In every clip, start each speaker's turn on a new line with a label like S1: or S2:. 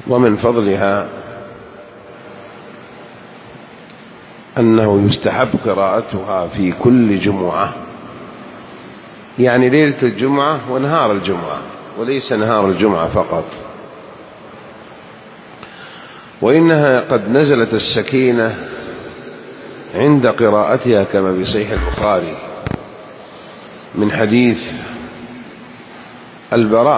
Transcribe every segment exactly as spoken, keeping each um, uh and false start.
S1: ومن فضلها أنه يستحب قراءتها في كل جمعة، يعني ليلة الجمعة ونهار الجمعة، وليس نهار الجمعة فقط. وإنها قد نزلت السكينة عند قراءتها كما في صحيح البخاري من حديث البراء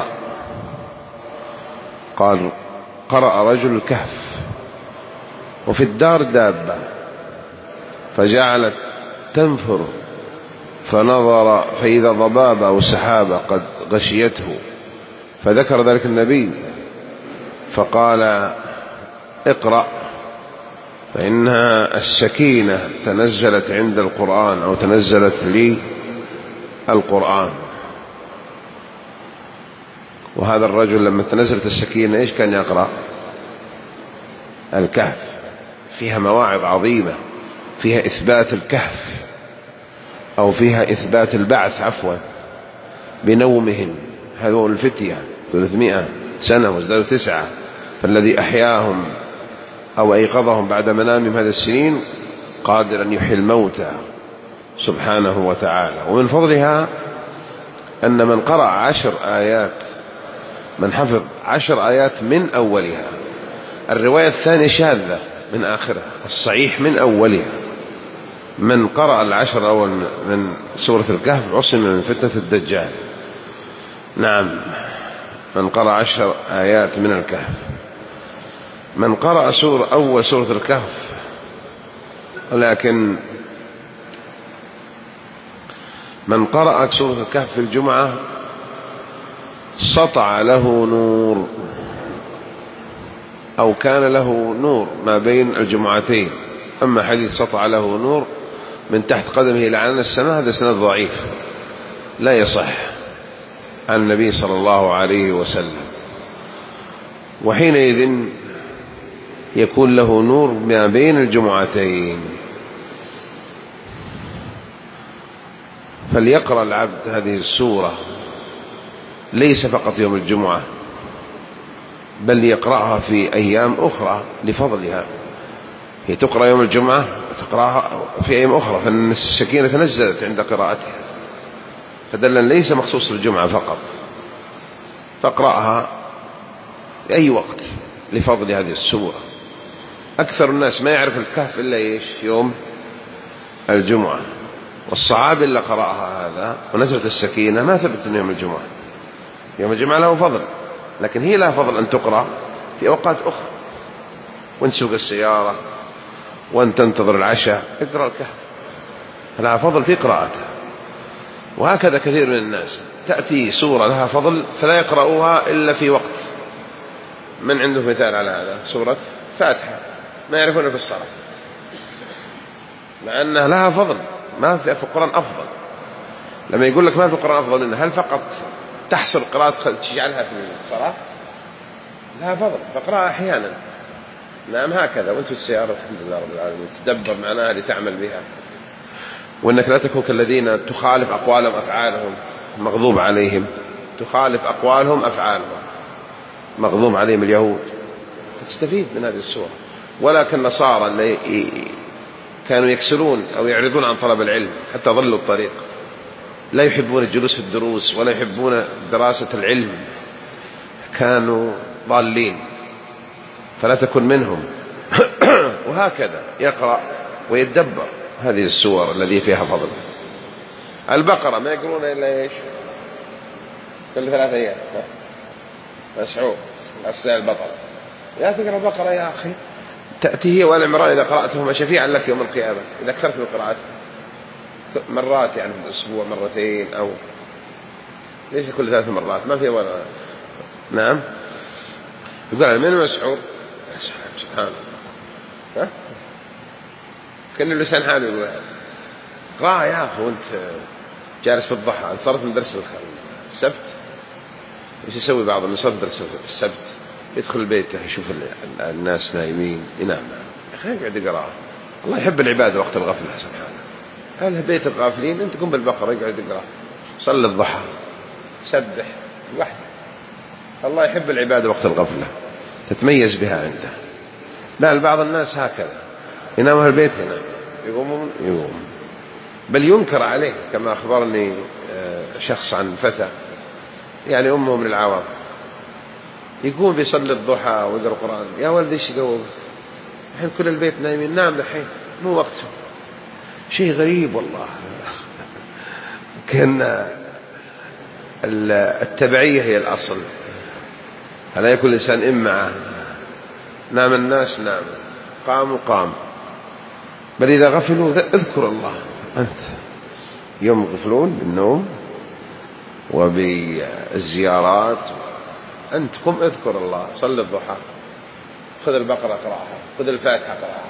S1: قال: قرأ رجل الكهف وفي الدار دابة فجعلت تنفر، فنظر فإذا ضبابة أو سحابة قد غشيته، فذكر ذلك النبي فقال: اقرأ، فإنها السكينة تنزلت عند القرآن أو تنزلت لي القرآن. وهذا الرجل لما تنزلت السكينة إيش كان يقرأ؟ الكهف، فيها مواعظ عظيمة، فيها إثبات الكهف أو فيها إثبات البعث عفوا بنومهم، هذول الفتية ثلاثمائة سنة وازدادوا تسعة، فالذي أحياهم أو أيقظهم بعد منامهم هذه السنين قادر أن يحيي الموتى سبحانه وتعالى. ومن فضلها أن من قرأ عشر آيات، من حفظ عشر آيات من أولها، الرواية الثانية شاذة من آخرها، الصحيح من أولها، من قرأ العشر الأول من سورة الكهف عصم من فتنة الدجال. نعم، من قرأ عشر آيات من الكهف. من قرأ سورة أول سورة الكهف ولكن من قرأ سورة الكهف في الجمعة سطع له نور أو كان له نور ما بين الجمعتين. أما حديث سطع له نور من تحت قدمه إلى عنان السماء هذا سند ضعيف لا يصح عن النبي صلى الله عليه وسلم، وحينئذ يكون له نور ما بين الجمعتين. فليقرأ العبد هذه السورة ليس فقط يوم الجمعة، بل يقرأها في أيام أخرى لفضلها. هي تقرأ يوم الجمعة وتقرأها في أيام أخرى، فإن السكينة نزلت عند قراءتها، فدلا ليس مخصوص للجمعة فقط، فاقرأها في أي وقت لفضل هذه السورة. أكثر الناس ما يعرف الكهف إلا إيش؟ يوم الجمعة. والصحابي اللي قرأها هذا ونزلت السكينة ما ثبت أن يوم الجمعة. يوم الجمعة له فضل، لكن هي لها فضل أن تقرأ في أوقات أخرى، وانت سوق السيارة وانت تنتظر العشاء اقرأ الكهف، لها فضل في قراءتها. وهكذا كثير من الناس تأتي سورة لها فضل فلا يقرأوها إلا في وقت. من عنده مثال على هذا؟ سورة فاتحة ما يعرفونها في الصلاة، مع أنها لها فضل، ما في القرآن أفضل. لما يقول لك ما في القرآن أفضل منها، هل فقط تحصل قراءة تجعلها في الصلاة؟ لها فضل فاقرأها أحيانا. نعم هكذا. وانت في السيارة الحمد لله رب العالمين تدبر معناها لتعمل بها، وأنك لا تكون كالذين تخالف أقوالهم أفعالهم مغضوب عليهم، تخالف أقوالهم أفعالهم مغضوب عليهم اليهود، تستفيد من هذه السورة. ولا كالنصارى اللي كانوا يكسلون أو يعرضون عن طلب العلم حتى ضلوا الطريق، لا يحبون الجلوس في الدروس ولا يحبون دراسة العلم، كانوا ضالين، فلا تكن منهم. وهكذا يقرأ ويتدبر هذه السور التي فيها فضل. البقرة ما يقرون إلا إيش؟ كل ثلاثة أيام مسحوق أسلاء البقرة. يا تقرأ البقرة يا أخي، تأتي هي والعمران إذا قرأتهما شفيعا لك يوم القيامة إذا أكثرت من قراءتها مرات، يعني في الأسبوع مرتين أو ليس كل ثلاث مرات، ما في ولا. نعم يقول من مسحوق سبحان الله، ها كان اللسان حاله يقول هذا. قرأ يا أخي وأنت جالس في الضحى، انصرف من درس السبت، ايش يسوي بعض من صرف درس السبت؟ يدخل البيت يشوف الناس نايمين ينام، يا أخي يقعد يقرأ. الله يحب العبادة وقت الغفلة سبحانه. هل بيت الغافلين أنت قم بالبقرة يقعد يقرأ، صلي الضحى، سبح وحده. الله يحب العبادة وقت الغفلة. تتميز بها عنده. لا، بعض الناس هكذا ينام أهل البيت هنا يقومون يقوم، بل ينكر عليه كما أخبرني شخص عن فتى يعني أمه من العوام، يقوم بيصلي الضحى ويقرأ القرآن، يا ولدي ايش قوم الحين كل البيت نايمين، نام الحين مو وقته. شيء غريب والله. كان التبعية هي الأصل، فلا يكون الإنسان إمعة، نام الناس نام، قاموا قام، بل إذا غفلوا اذكر الله. أنت يوم يغفلون بالنوم وبالزيارات، أنت قم اذكر الله، صل الضحى، خذ البقرة اقرأها، خذ الفاتحة اقرأها.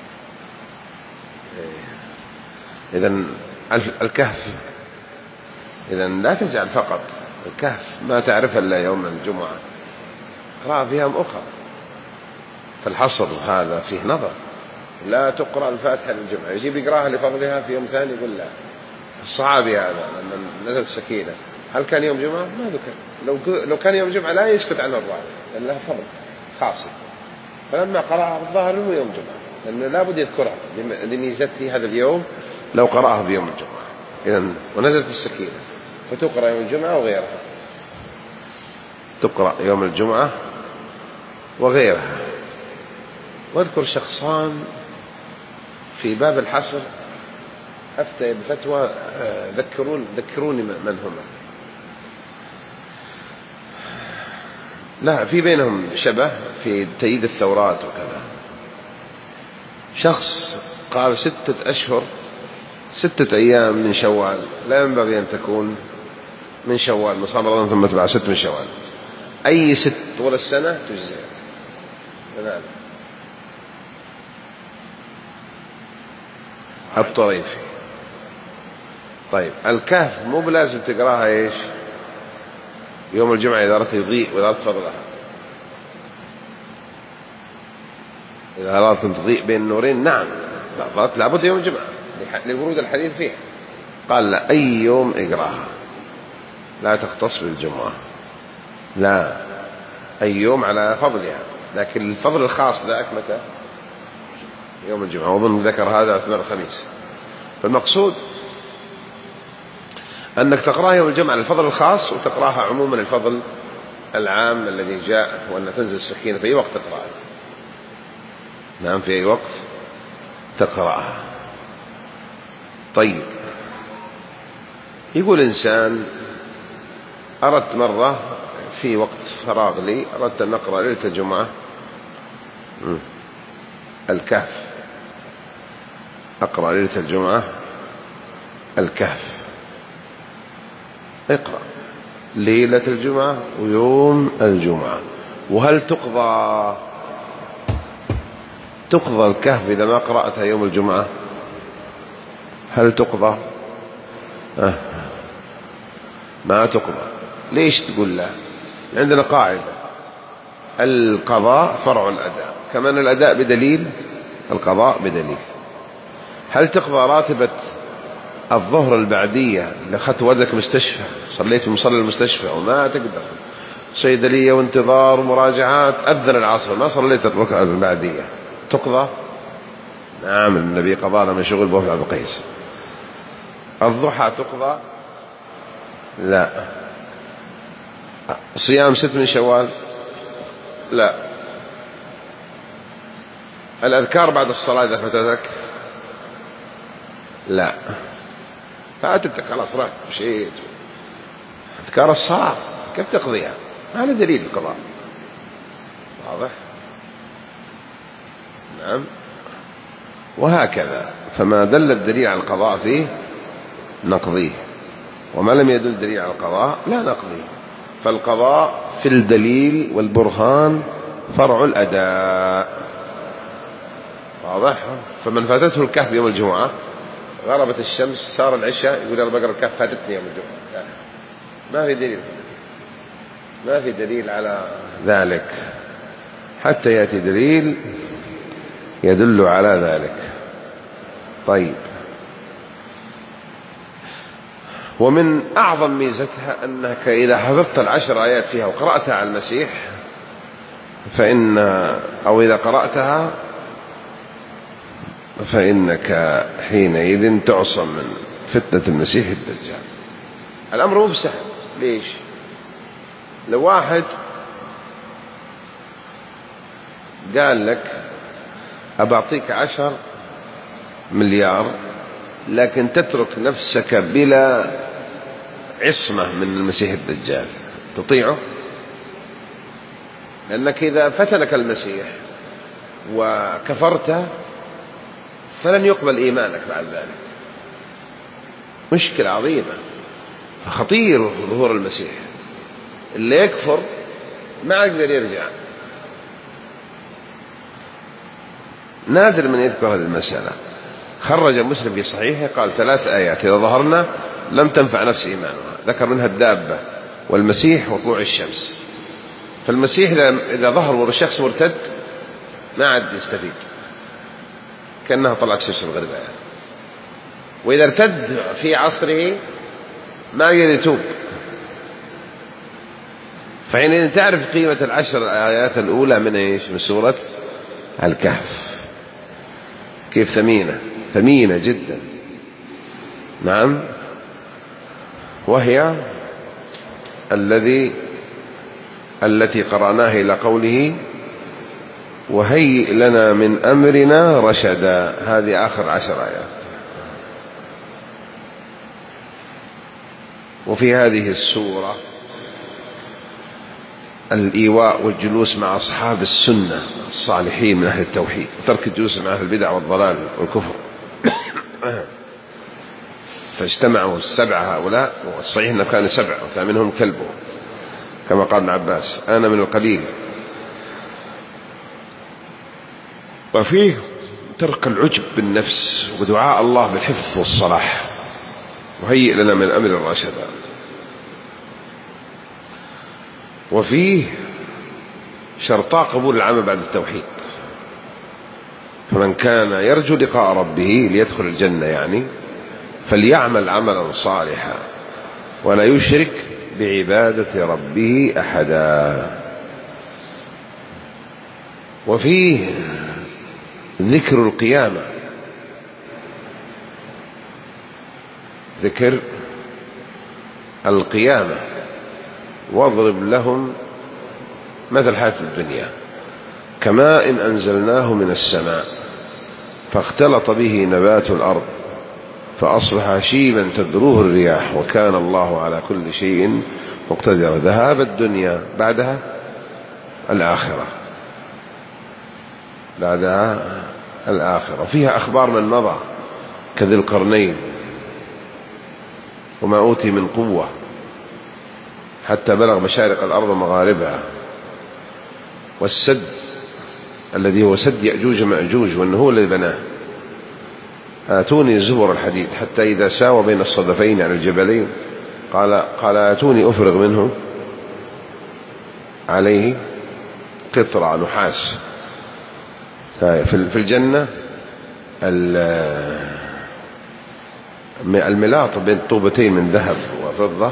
S1: إذن الكهف، إذن لا تجعل فقط الكهف ما تعرف إلا يوم الجمعة، اقرأ في أيام أخرى. فالحصر هذا فيه نظر، لا تقرأ الفاتحة للجمعة، يجيب يقرأها لفضلها في يوم ثاني يقول لا. الصحابي هذا لما نزلت السكينة هل كان يوم جمعة؟ ما ذكر. لو لو كان يوم جمعة لا يسكت عنه الراوي لأن لها فضل خاصة، فلما قرأها الظاهر أنه يوم جمعة لأنه لا بد يذكرها لميزته هذا اليوم لو قرأها بيوم الجمعة. إذن ونزلت السكينة فتقرأ يوم الجمعة وغيرها، تقرأ يوم الجمعة وغيرها. واذكر شخصان في باب الحصر أفتى بفتوى، ذكرون ذكروني من هما، لا في بينهم شبه في تأييد الثورات وكذا. شخص قال ستة أشهر ستة أيام من شوال لا ينبغي أن تكون من شوال، من صام رمضان ثم تبع ست من شوال، أي ست طول السنة تجزئ. نعم. الطريفي. طيب الكهف مو بلازم تقراها ايش يوم الجمعة إذا أردت يضيء وإذا أردت فضلها، إذا أردت أن تضيء بين النورين نعم لابد يوم الجمعة لورود الحديث فيه. قال لا، أي يوم اقراها لا تختص بالجمعة، لا أي يوم على فضلها، لكن الفضل الخاص ذاك متى؟ يوم الجمعة. وظن ذكر هذا اثناء الخميس. فالمقصود أنك تقرأها يوم الجمعة الفضل الخاص، وتقرأها عموما الفضل العام الذي جاء، وأن تنزل السكينة في أي وقت تقرأها. نعم في أي وقت تقرأها. طيب يقول إنسان أردت مرة في وقت فراغ لي أردت أن أقرأ ليلة الجمعة الكهف، أقرأ ليلة الجمعة الكهف. اقرأ ليلة الجمعة ويوم الجمعة. وهل تقضى تقضى الكهف إذا ما قرأتها يوم الجمعة؟ هل تقضى؟ أه. ما تقضى. ليش تقول لا؟ عندنا قاعدة القضاء فرع الأداء، كمان الأداء بدليل القضاء بدليل. هل تقضى راتبة الظهر البعدية اللي أخذت ولدك مستشفى، صليت في مصلى المستشفى وما تقدر، صيدلية وانتظار ومراجعات، أذن العصر ما صليت الركعة البعدية، تقضى؟ نعم النبي قضى من شغل بوفي عبد القيس. الضحى تقضى؟ لا. صيام ست من شوال؟ لا. الأذكار بعد الصلاة إذا فتتك؟ لا. فاتتك خلاص راح مشيت. أذكار الصلاة كيف تقضيها؟ هذا دليل القضاء. واضح؟ نعم. وهكذا، فما دل الدليل على القضاء فيه نقضيه، وما لم يدل الدليل على القضاء لا نقضيه. فالقضاء في الدليل والبرهان فرع الأداء. واضح؟ فمن فاتته الكهف يوم الجمعة غربت الشمس صار العشاء يقول أنا بقرأ الكهف فاتتني يوم الجمعة، ما في دليل، ما في دليل على ذلك حتى يأتي دليل يدل على ذلك. طيب، ومن أعظم ميزتها أنك إذا حفظت العشر آيات فيها وقرأتها على المسيح فإن أو إذا قرأتها فإنك حينئذ تعصم من فتنة المسيح الدجال. الأمر مو بسهل. ليش؟ لو واحد قال لك أبعطيك عشر مليار لكن تترك نفسك بلا عصمة من المسيح الدجال، تطيعه؟ لأنك إذا فتنك المسيح وكفرت فلن يقبل إيمانك بعد ذلك. مشكلة عظيمة. فخطير ظهور المسيح. اللي يكفر ما يقدر يرجع. نادر من يذكر هذه المسألة. خرج مسلم في صحيحه قال ثلاث آيات إذا ظهرنا لم تنفع نفس إيمانها، ذكر منها الدابة والمسيح وطلوع الشمس. فالمسيح إذا ظهر والشخص مرتد ما عاد يستفيد، كأنها طلعت شمس الغرب يعني. وإذا ارتد في عصره ما يقدر يتوب. فحين تعرف قيمة العشر الآيات الأولى من إيش؟ من سورة الكهف، كيف ثمينة ثمينة جدا. نعم. وهي الذي التي قرأناها إلى قوله وهيئ لنا من أمرنا رشدا. هذه آخر عشر آيات. وفي هذه السورة الإيواء والجلوس مع أصحاب السنة الصالحين من أهل التوحيد، وترك الجلوس مع أهل البدع والضلال والكفر. فاجتمعوا السبعة هؤلاء، والصحيح أنه كان سبعة وثامنهم كلبه كما قال ابن عباس أنا من القليل. وفيه ترك العجب بالنفس ودعاء الله بالحفظ والصلاح. وهيئ لنا من أمر رشدا. وفيه شرطا قبول العمل بعد التوحيد. فمن كان يرجو لقاء ربه ليدخل الجنة يعني فليعمل عملا صالحا ولا يشرك بعبادة ربه أحدا. وفيه ذكر القيامة، ذكر القيامة. واضرب لهم مثل حياة الدنيا كماء إن أنزلناه من السماء فاختلط به نبات الأرض فأصبح هشيما تذروه الرياح وكان الله على كل شيء مقتدرا. ذهاب الدنيا بعدها الآخرة، بعدها الآخرة. فيها أخبار من مضى كذي القرنين وما أوتي من قوة حتى بلغ مشارق الأرض ومغاربها، والسد الذي هو سد يأجوج ومأجوج وأنه هو الذي بناه. آتوني زبر الحديد حتى إذا ساوى بين الصدفين عن الجبلين قال قال آتوني أفرغ منه عليه قطرة نحاس. في الجنة الملاط بين طوبتين من ذهب وفضة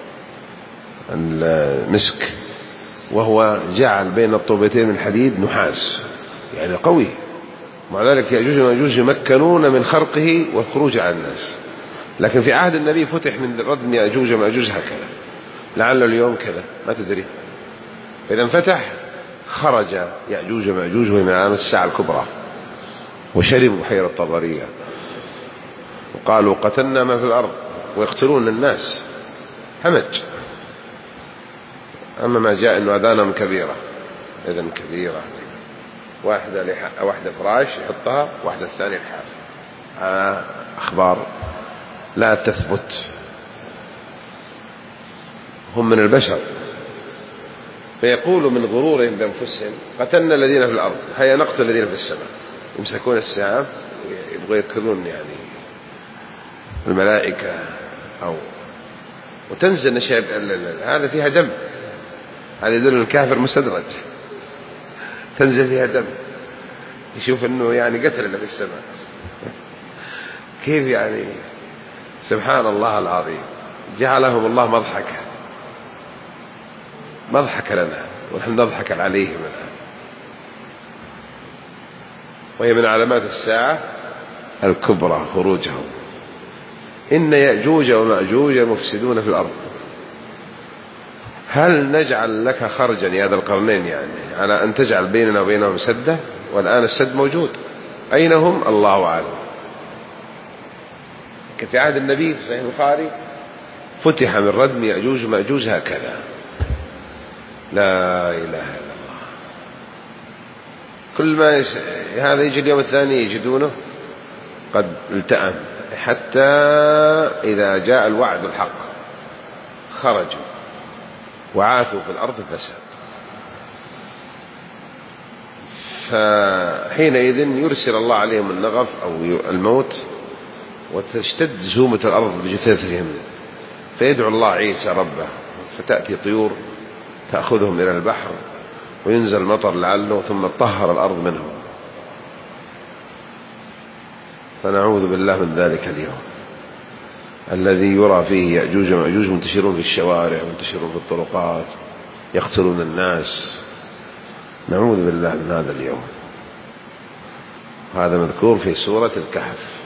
S1: المسك، وهو جعل بين الطوبتين من حديد نحاس يعني قوي. مع ذلك يأجوج ومأجوج يمكنون من خرقه والخروج على الناس. لكن في عهد النبي فتح من ردم يأجوج ومأجوج هكذا، لعل اليوم كذا ما تدري. إذا انفتح خرج يأجوج ومأجوج وهي من علامات الساعة الكبرى، وشربوا بحيرة طبرية وقالوا قتلنا ما في الأرض ويقتلون الناس همج. أما ما جاء إنه أذانهم كبيرة، إذن كبيرة، واحدة لح... واحدة فراش يحطها، واحدة الثانية لحاف. آه أخبار لا تثبت. هم من البشر فيقولوا من غرورهم بأنفسهم قتلنا الذين في الأرض هيا نقتل الذين في السماء. يمسكون السهام يبغوا يدخلون يعني الملائكة أو وتنزل نشاب. هذا فيها دم، هذا يدل الكافر مستدرج، تنزل فيها دم، يشوف أنه يعني قتل اللي في السماء. كيف يعني؟ سبحان الله العظيم، جعلهم الله مضحكة مضحك لنا ونحن نضحك عليهم الآن. وهي من علامات الساعة الكبرى خروجهم. إن يأجوج ومأجوج مفسدون في الأرض هل نجعل لك خرجا يا ذا القرنين يعني على أن تجعل بيننا وبينهم سدا؟ والآن السد موجود، أين هم؟ الله أعلم. في عهد النبي في صحيح البخاري فتح من ردم يأجوج ومأجوج هكذا، لا إله إلا الله. كل ما يس... هذا يجي اليوم الثاني يجدونه قد التأم، حتى إذا جاء الوعد الحق خرجوا وعاثوا في الأرض الفساد. فحينئذ يرسل الله عليهم النغف أو الموت وتشتد زومة الأرض بجثثهم، فيدعو الله عيسى ربه فتأتي طيور تأخذهم إلى البحر وينزل مطر لعله ثم تطهر الأرض منهم. فنعوذ بالله من ذلك اليوم الذي يرى فيه يأجوج ومأجوج منتشرون في الشوارع منتشرون في الطرقات يقتلون الناس. نعوذ بالله من هذا اليوم. هذا مذكور في سورة الكهف.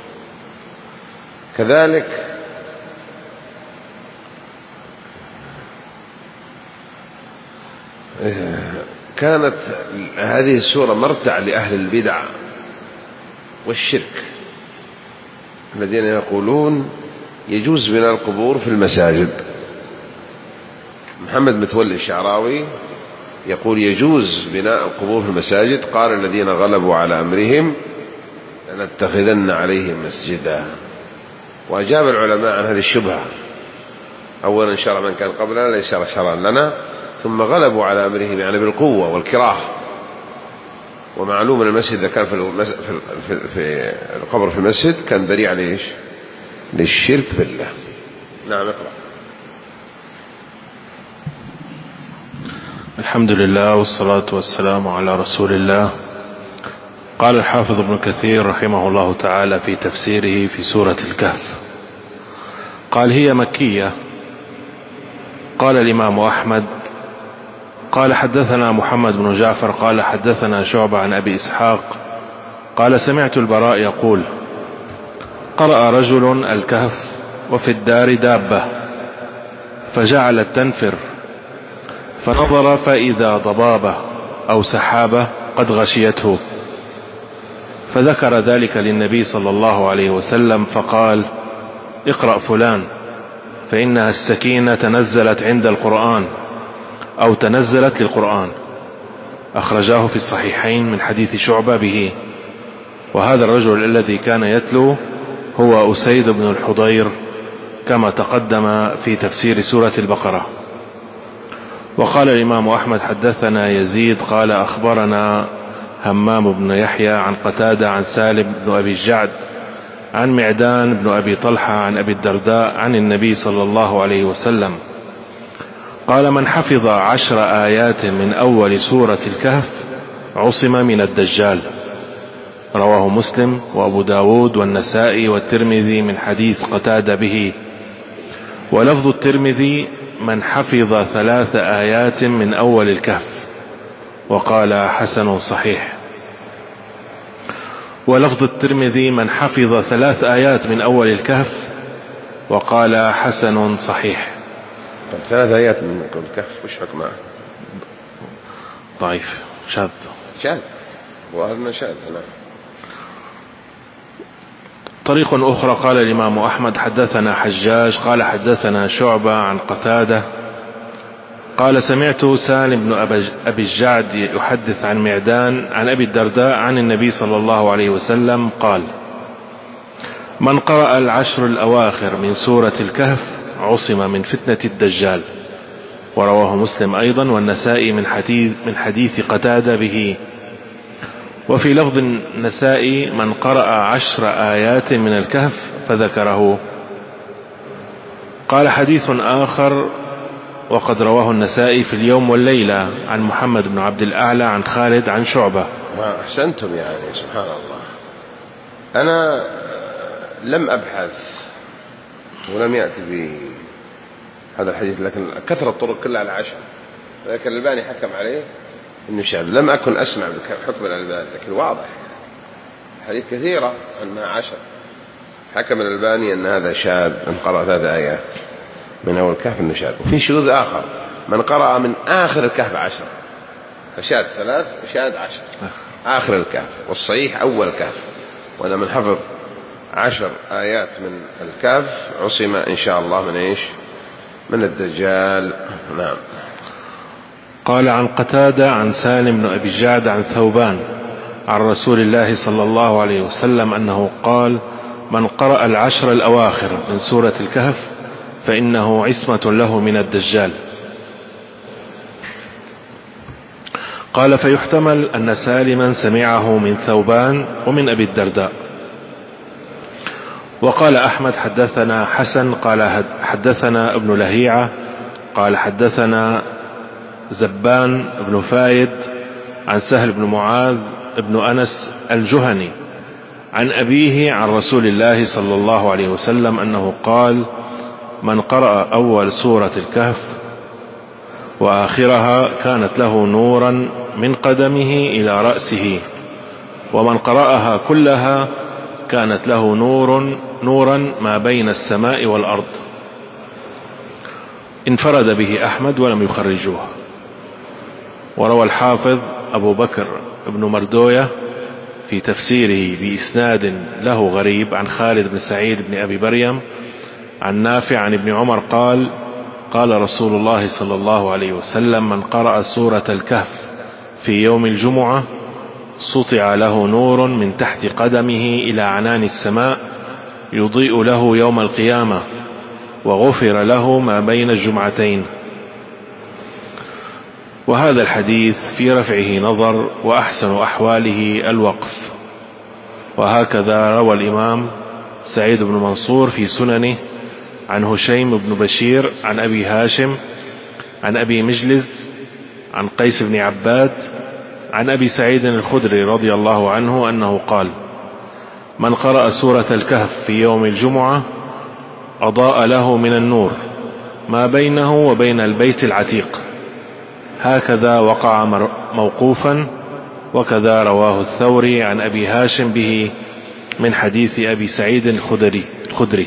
S1: كذلك كانت هذه السورة مرتع لأهل البدع والشرك الذين يقولون يجوز بناء القبور في المساجد. محمد متولي الشعراوي يقول يجوز بناء القبور في المساجد، قال الذين غلبوا على أمرهم لنتخذن عليهم مسجدا. وأجاب العلماء عن هذه الشبهة. أولا شرع من كان قبلنا ليس شرعا لنا، ثم غلبوا على أمرهم يعني بالقوة والكراهة. ومعلوم أن المسجد إذا كان في, المس... في... في... في القبر في المسجد كان ذريعة ليش؟ للشرك بالله. نعم اقرأ.
S2: الحمد لله والصلاة والسلام على رسول الله. قال الحافظ ابن كثير رحمه الله تعالى في تفسيره في سورة الكهف، قال هي مكية. قال الإمام أحمد قال حدثنا محمد بن جعفر قال حدثنا شعبة عن أبي إسحاق قال سمعت البراء يقول قرأ رجل الكهف وفي الدار دابة فجعلت تنفر فنظر فإذا ضبابة أو سحابة قد غشيته، فذكر ذلك للنبي صلى الله عليه وسلم فقال اقرأ فلان فإنها السكينة تنزلت عند القرآن أو تنزلت للقرآن. أخرجاه في الصحيحين من حديث شعبة به. وهذا الرجل الذي كان يتلو هو أسيد بن الحضير كما تقدم في تفسير سورة البقرة. وقال الإمام أحمد حدثنا يزيد قال أخبرنا همام بن يحيى عن قتادة عن سالم بن أبي الجعد عن معدان بن أبي طلحة عن أبي الدرداء عن النبي صلى الله عليه وسلم قال من حفظ عشر آيات من أول سورة الكهف عصم من الدجال. رواه مسلم وأبو داود والنسائي والترمذي من حديث قتادة به. ولفظ الترمذي من حفظ ثلاث آيات من أول الكهف، وقال حسن صحيح. ولفظ الترمذي من حفظ ثلاث آيات من أول الكهف، وقال حسن صحيح.
S1: طب ثلاث آيات من الكهف وش حكمها؟
S2: ضعيف شاذ
S1: شاذ وهذا شاذ.
S2: طريق أخرى قال الإمام أحمد حدثنا حجاج قال حدثنا شعبة عن قتادة قال سمعت سالم بن أبي الجعد يحدث عن معدان عن أبي الدرداء عن النبي صلى الله عليه وسلم قال من قرأ العشر الأواخر من سورة الكهف عصم من فتنة الدجال. ورواه مسلم أيضا والنسائي من حديث, من حديث قتادة به. وفي لفظ النسائي من قرأ عشر آيات من الكهف فذكره. قال حديث آخر وقد رواه النسائي في اليوم والليلة عن محمد بن عبد الأعلى عن خالد عن شعبة.
S1: أحسنتم يعني سبحان الله. أنا لم أبحث ولم يأتي في هذا الحديث، لكن كثرة الطرق كلها على عشر، لكن الألباني حكم عليه إنه شاذ. لم أكن أسمع بحكم الألباني، لكن واضح حديث كثيرة أنها عشر. حكم الألباني أن هذا شاذ، من قرأ ثلاث آيات من أول الكهف أنه شاذ. وفي شذوذ آخر من قرأ من آخر الكهف عشر، فشاذ ثلاث وشاذ عشر آخر الكهف، والصحيح أول الكهف. وأنا من حفظ عشر آيات من الكهف عصم إن شاء الله من إيش؟ من الدجال. نعم.
S2: قال عن قتادة عن سالم بن أبي الجعد عن ثوبان عن رسول الله صلى الله عليه وسلم أنه قال: من قرأ العشر الأواخر من سورة الكهف فإنه عصمة له من الدجال. قال: فيحتمل أن سالما سمعه من ثوبان ومن أبي الدرداء. وقال أحمد: حدثنا حسن قال حدثنا ابن لهيعة قال حدثنا زبان بن فايد عن سهل بن معاذ بن أنس الجهني عن أبيه عن رسول الله صلى الله عليه وسلم أنه قال: من قرأ أول سورة الكهف وآخرها كانت له نورا من قدمه إلى رأسه، ومن قرأها كلها كانت له نور نورا ما بين السماء والأرض. انفرد به أحمد ولم يخرجوه. وروى الحافظ أبو بكر بن مردوية في تفسيره بإسناد له غريب عن خالد بن سعيد بن أبي مريم عن نافع عن ابن عمر قال: قال رسول الله صلى الله عليه وسلم: من قرأ سورة الكهف في يوم الجمعة سطع له نور من تحت قدمه إلى عنان السماء يضيء له يوم القيامة، وغفر له ما بين الجمعتين. وهذا الحديث في رفعه نظر، وأحسن أحواله الوقف. وهكذا روى الإمام سعيد بن منصور في سننه عن هشيم بن بشير عن أبي هاشم عن أبي مجلز عن قيس بن عباد عن أبي سعيد الخدري رضي الله عنه أنه قال: من قرأ سورة الكهف في يوم الجمعة أضاء له من النور ما بينه وبين البيت العتيق. هكذا وقع موقوفا، وكذا رواه الثوري عن أبي هاشم به من حديث أبي سعيد الخدري, الخدري.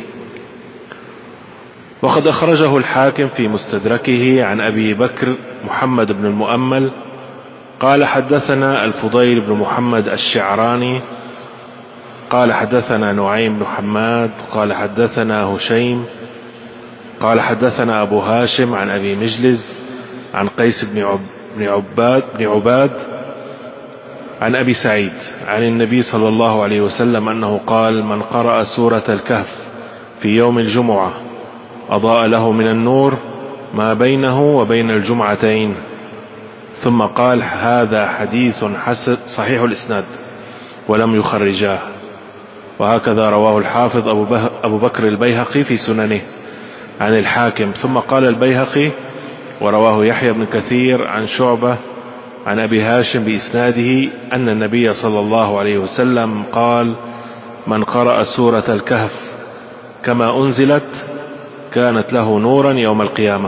S2: وقد أخرجه الحاكم في مستدركه عن أبي بكر محمد بن المؤمل قال: حدثنا الفضيل بن محمد الشعراني قال حدثنا نعيم بن حماد قال حدثنا هشيم قال حدثنا أبو هاشم عن أبي مجلز عن قيس بن عباد بن عباد عن أبي سعيد عن النبي صلى الله عليه وسلم أنه قال: من قرأ سورة الكهف في يوم الجمعة أضاء له من النور ما بينه وبين الجمعتين. ثم قال: هذا حديث حسن صحيح الإسناد ولم يخرجاه. وهكذا رواه الحافظ أبو بكر البيهقي في سننه عن الحاكم. ثم قال البيهقي: ورواه يحيى بن كثير عن شعبة عن أبي هاشم بإسناده أن النبي صلى الله عليه وسلم قال: من قرأ سورة الكهف كما أنزلت كانت له نورا يوم القيامة.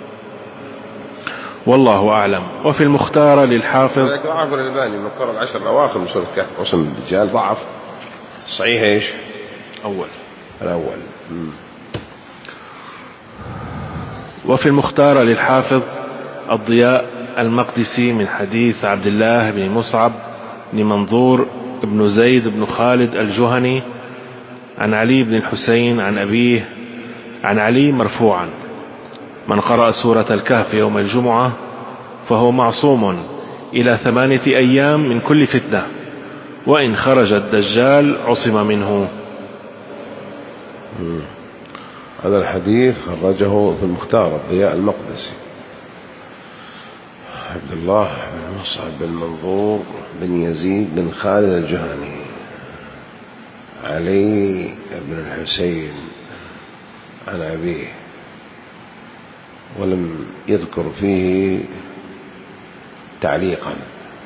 S2: والله أعلم. وفي المختار للحافظ
S1: ضعف الألباني من قرأ العشر الأواخر من سورة الكهف وصل الدجال ضعف. صحيح إيش؟
S2: أول
S1: الأول. م.
S2: وفي المختار للحافظ الضياء المقدسي من حديث عبد الله بن مصعب بن منظور بن زيد بن خالد الجهني عن علي بن الحسين عن أبيه عن علي مرفوعا: من قرأ سورة الكهف يوم الجمعة فهو معصوم إلى ثمانية أيام من كل فتنة، وإن خرج الدجال عصم منه.
S1: م. هذا الحديث خرجه في المختار الضياء المقدسي عبد الله بن مصعب بن منظور بن يزيد بن خالد الجهني علي بن الحسين عن أبيه، ولم يذكر فيه تعليقا.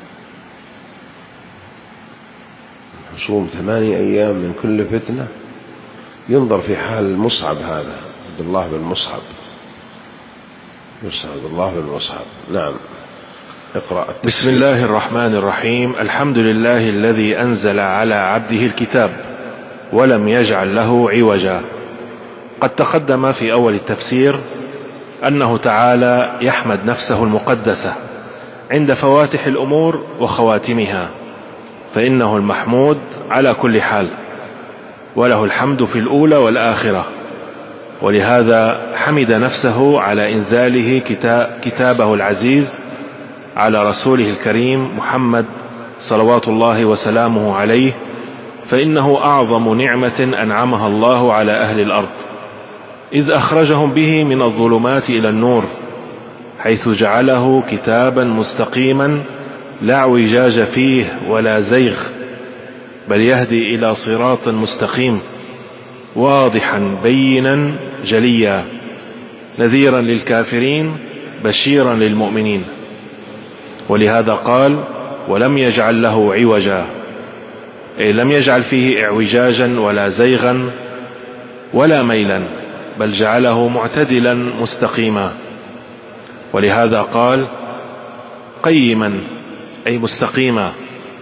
S1: حصوم ثمانية أيام من كل فتنة. ينظر في حال مصعب هذا عبد الله بن مصعب مصعب عبد الله بن مصعب. نعم. اقرأ.
S2: بسم الله الرحمن الرحيم. الحمد لله الذي أنزل على عبده الكتاب ولم يجعل له عوجا. قد تقدم في أول التفسير أنه تعالى يحمد نفسه المقدسة عند فواتح الأمور وخواتمها، فإنه المحمود على كل حال، وله الحمد في الأولى والآخرة. ولهذا حمد نفسه على إنزاله كتابه العزيز على رسوله الكريم محمد صلوات الله وسلامه عليه، فإنه أعظم نعمة أنعمها الله على أهل الأرض، إذ أخرجهم به من الظلمات إلى النور، حيث جعله كتابا مستقيما لا اعوجاج فيه ولا زيغ، بل يهدي إلى صراط مستقيم واضحا بينا جليا، نذيرا للكافرين بشيرا للمؤمنين. ولهذا قال: ولم يجعل له عوجا، أي لم يجعل فيه اعوجاجا ولا زيغا ولا ميلا، بل جعله معتدلا مستقيما. ولهذا قال: قيما، أي مستقيما،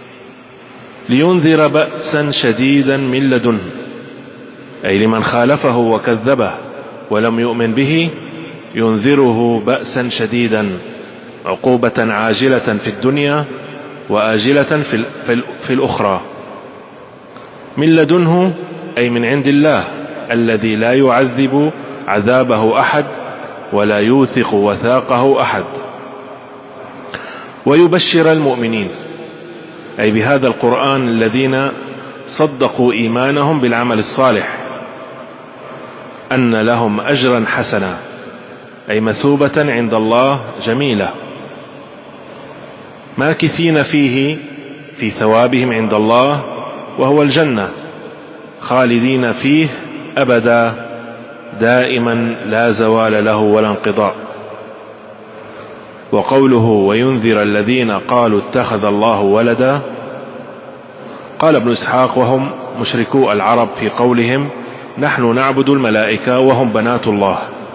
S2: لينذر بأسا شديدا من لدنه، أي لمن خالفه وكذبه ولم يؤمن به ينذره بأسا شديدا، عقوبة عاجلة في الدنيا وآجلة في الأخرى. من لدنه أي من عند الله الذي لا يعذب عذابه أحد ولا يوثق وثاقه أحد. ويبشر المؤمنين، أي بهذا القرآن الذين صدقوا إيمانهم بالعمل الصالح، أن لهم أجرا حسنا، أي مثوبة عند الله جميلة، ماكثين فيه في ثوابهم عند الله، وهو الجنة، خالدين فيه أبدا دائما لا زوال له ولا انقضاء. وقوله: وينذر الذين قالوا اتخذ الله ولدا، قال ابن إسحاق وهم مشركو العرب في قولهم: نحن نعبد الملائكة وهم بنات الله،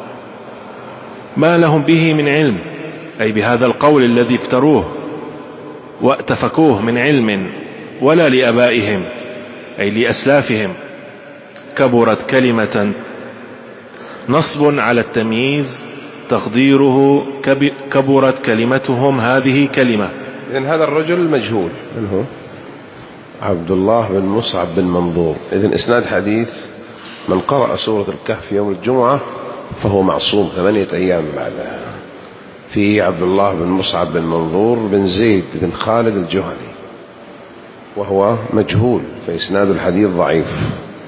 S2: ما لهم به من علم، أي بهذا القول الذي افتروه واتفكوه من علم، ولا لآبائهم، أي لأسلافهم. كبرت كلمة نصب على التمييز تقديره كبرت كلمتهم هذه كلمة.
S1: إذن هذا الرجل مجهول، من هو؟ عبد الله بن مصعب بن منظور. إذن إسناد حديث: من قرأ سورة الكهف يوم الجمعة فهو معصوم ثمانية أيام بعدها. في عبد الله بن مصعب بن منظور بن زيد بن خالد الجهني، وهو مجهول، فإسناد الحديث ضعيف.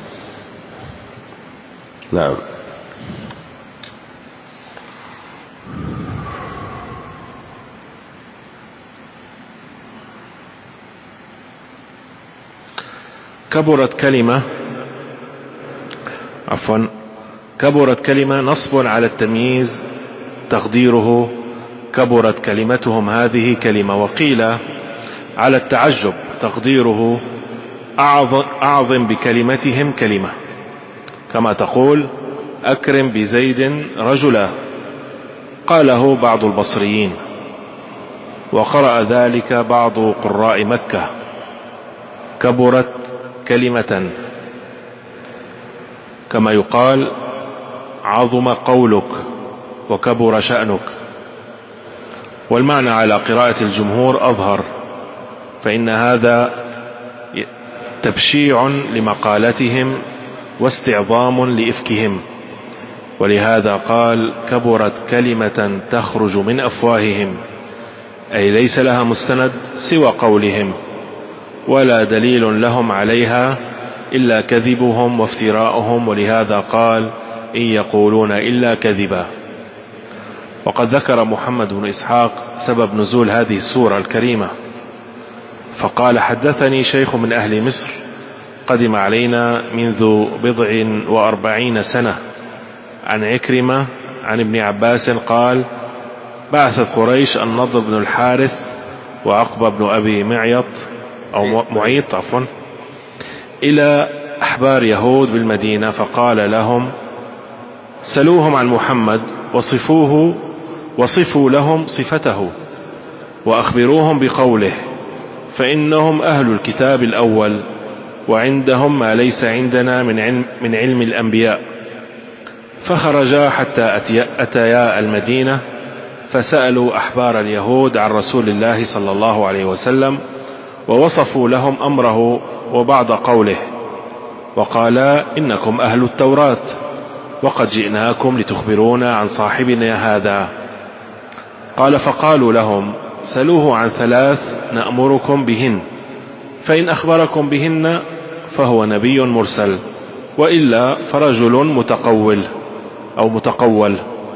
S1: نعم.
S2: كبرت كلمة عفوا كبرت كلمة نصب على التمييز تقديره كبرت كلمتهم هذه كلمة. وقيل على التعجب تقديره أعظم بكلمتهم كلمة، كما تقول: أكرم بزيد رجلا. قاله بعض البصريين، وقرأ ذلك بعض قراء مكة: كبرت كلمة، كما يقال: عظم قولك وكبر شأنك. والمعنى على قراءة الجمهور أظهر، فإن هذا تبشيع لمقالتهم واستعظام لإفكهم. ولهذا قال: كبرت كلمة تخرج من أفواههم، أي ليس لها مستند سوى قولهم، ولا دليل لهم عليها إلا كذبهم وافتراءهم. ولهذا قال: إن يقولون إلا كذبا. وقد ذكر محمد بن إسحاق سبب نزول هذه السورة الكريمة، فقال: حدثني شيخ من أهل مصر قدم علينا منذ بضع وأربعين سنة عن عكرمة عن ابن عباس قال: بعثت قريش النضر بن الحارث وعقبة بن أبي معيط أو معيط عفوا إلى أحبار يهود بالمدينة، فقال لهم: سلوهم عن محمد وصفوه وصفوا لهم صفته، وأخبروهم بقوله فإنهم أهل الكتاب الأول وعندهم ما ليس عندنا من علم, من علم الأنبياء. فخرجا حتى أتيا المدينة فسألوا أحبار اليهود عن رسول الله صلى الله عليه وسلم ووصفوا لهم أمره وبعض قوله وقالا إنكم أهل التوراة وقد جئناكم لتخبرونا عن صاحبنا هذا. قال فقالوا لهم سلوه عن ثلاث نأمركم بهن فإن أخبركم بهن فهو نبي مرسل وإلا فرجل متقول أو متقول.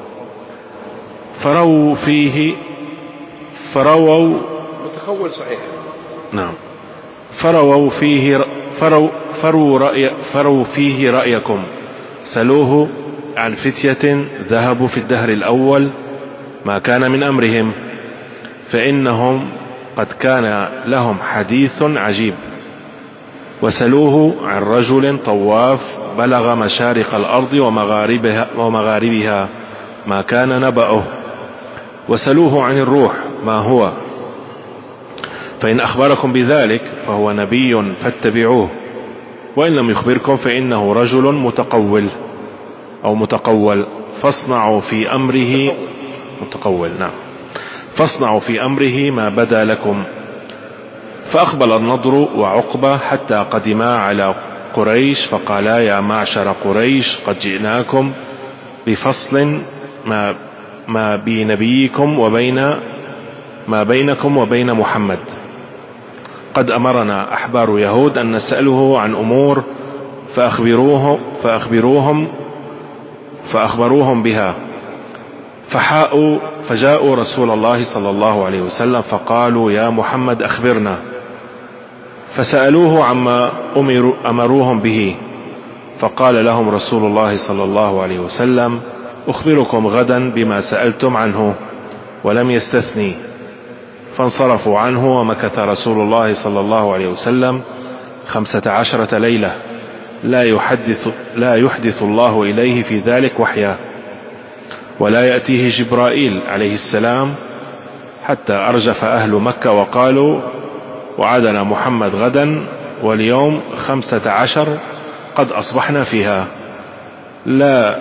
S2: فروا فيه فروا
S1: متقول صحيح
S2: نعم فروا فيه فروا فروا, رأي فروا فيه رأيكم سلوه عن فتية ذهبوا في الدهر الأول ما كان من أمرهم فإنهم قد كان لهم حديث عجيب. وسلوه عن رجل طواف بلغ مشارق الأرض ومغاربها, ومغاربها ما كان نبأه. وسلوه عن الروح ما هو فإن أخبركم بذلك فهو نبي فاتبعوه وإن لم يخبركم فإنه رجل متقول أو متقول. فاصنعوا في أمره متقول نعم فاصنعوا في أمره ما بدا لكم. فأقبل النضر وعقبة حتى قدما على قريش فقالا يا معشر قريش قد جئناكم بفصل ما, ما بنبيكم وبين ما بينكم وبين محمد. قد أمرنا أحبار يهود أن نسأله عن أمور فأخبروه فأخبروهم فأخبروهم بها. فحاءوا فجاءوا رسول الله صلى الله عليه وسلم فقالوا يا محمد أخبرنا. فسألوه عما أمروا أمروهم به فقال لهم رسول الله صلى الله عليه وسلم أخبركم غدا بما سألتم عنه ولم يستثني. فانصرفوا عنه ومكث رسول الله صلى الله عليه وسلم خمسة عشرة ليلة لا يحدث, لا يحدث الله إليه في ذلك وحيا ولا يأتيه جبرائيل عليه السلام حتى أرجف أهل مكة وقالوا وعدنا محمد غدا واليوم خمسة عشر قد أصبحنا فيها لا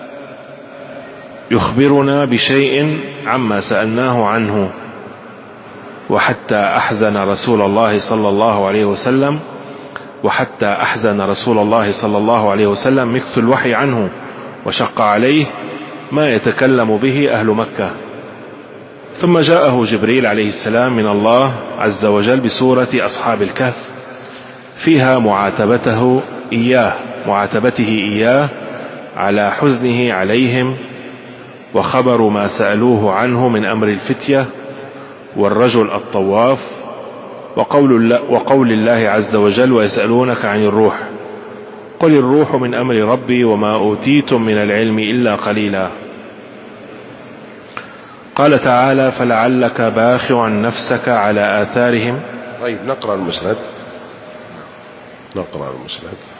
S2: يخبرنا بشيء عما سألناه عنه. وحتى أحزن رسول الله صلى الله عليه وسلم وحتى أحزن رسول الله صلى الله عليه وسلم مكث الوحي عنه وشق عليه ما يتكلم به أهل مكة. ثم جاءه جبريل عليه السلام من الله عز وجل بسورة أصحاب الكهف فيها معاتبته إياه معاتبته إياه على حزنه عليهم وخبر ما سألوه عنه من أمر الفتية والرجل الطواف وقول الله, وقول الله عز وجل ويسألونك عن الروح قل الروح من أمر ربي وما أوتيتم من العلم إلا قليلا. قال تعالى فلعلك باخع نفسك على آثارهم.
S1: طيب نقرأ المسند نقرأ المسند